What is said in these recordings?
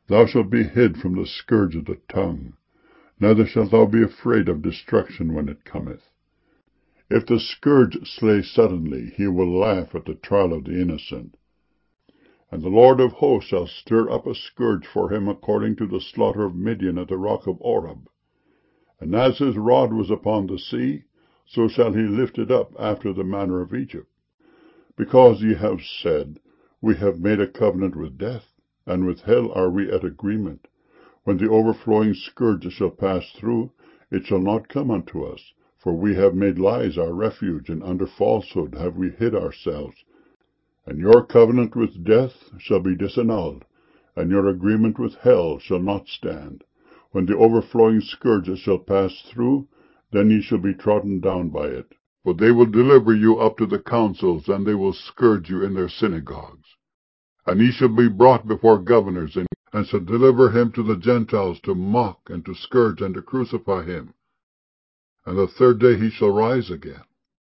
Thou shalt be hid from the scourge of the tongue, neither shalt thou be afraid of destruction when it cometh. If the scourge slay suddenly, he will laugh at the trial of the innocent. And the Lord of hosts shall stir up a scourge for him according to the slaughter of Midian at the rock of Oreb. And as his rod was upon the sea, so shall he lift it up after the manner of Egypt. Because ye have said, We have made a covenant with death, and with hell are we at agreement. When the overflowing scourge shall pass through, it shall not come unto us. For we have made lies our refuge, and under falsehood have we hid ourselves. And your covenant with death shall be disannulled, and your agreement with hell shall not stand. When the overflowing scourge shall pass through, then ye shall be trodden down by it. For they will deliver you up to the councils, and they will scourge you in their synagogues. And ye shall be brought before governors, and shall deliver him to the Gentiles to mock, and to scourge, and to crucify him. And the third day he shall rise again.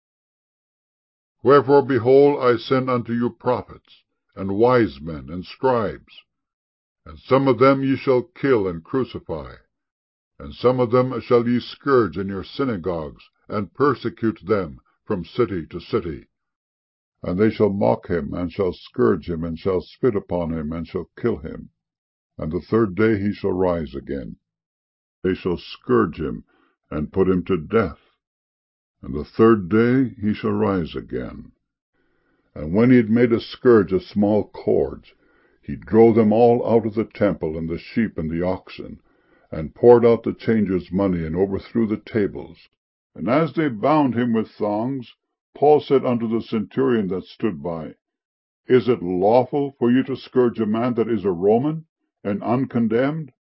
Wherefore, behold, I send unto you prophets, and wise men, and scribes. And some of them ye shall kill and crucify, and some of them shall ye scourge in your synagogues, and persecute them from city to city. And they shall mock him, and shall scourge him, and shall spit upon him, and shall kill him. And the third day he shall rise again. They shall scourge him, and put him to death. And the third day he shall rise again. And when he had made a scourge of small cords, he drove them all out of the temple, and the sheep and the oxen, and poured out the changers' money, and overthrew the tables. And as they bound him with thongs, Paul said unto the centurion that stood by, Is it lawful for you to scourge a man that is a Roman, and uncondemned?